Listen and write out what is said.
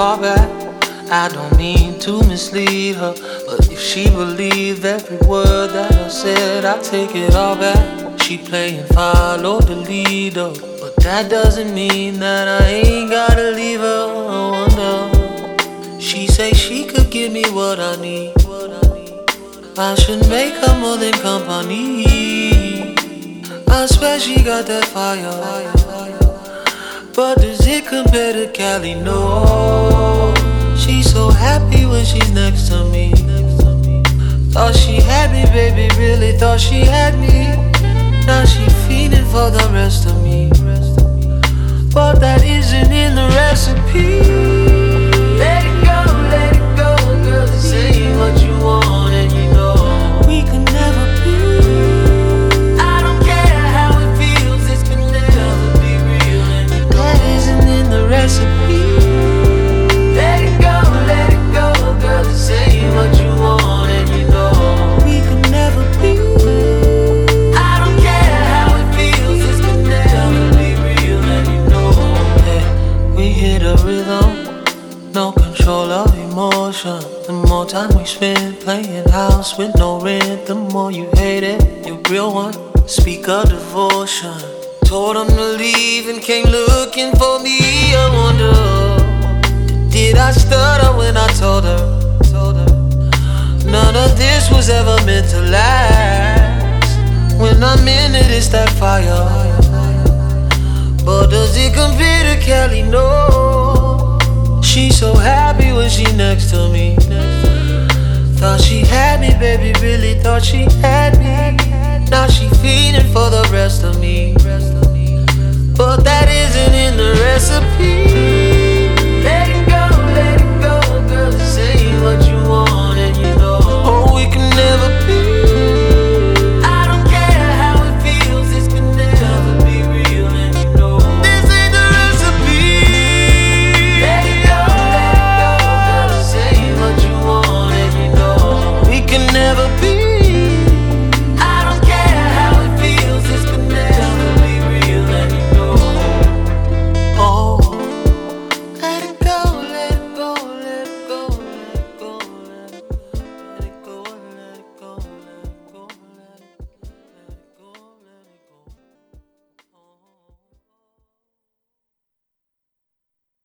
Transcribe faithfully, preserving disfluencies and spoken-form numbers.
all back. I don't mean to mislead her, but if she believed every word that I said, I take it all back. She playing follow the leader, but that doesn't mean that I ain't gotta leave her. I wonder. She say she could give me what I need. I should make her more than company. I swear she got that fire, but does it compare to Cali? No. She's so happy when she's next to me. Thought she had me, baby, really thought she had me. Now she feeding for the rest of me, but that isn't in the recipe. Let it go, let it go, girl, just say what you want and you know we can never be. I don't care how it feels, this can never be real, and you know that isn't in the recipe. Let it go, let it go, girl, just say what you want and you know we can never be. I don't care how it feels, this can never be real, and you know that we hit a rhythm, no control of emotion. The more time we spend playing house with no rent, the more you hate it, you real one. Speak of devotion. Told him to leave and came looking for me. I wonder, did I stutter when I told her? None of this was ever meant to last. When I'm in it, it's that fire. But does it compare to Kelly? No. She's so happy when she next to me. Thought she had me, baby, really thought she had me. Now she feeding for the rest of me, but that isn't in the recipe.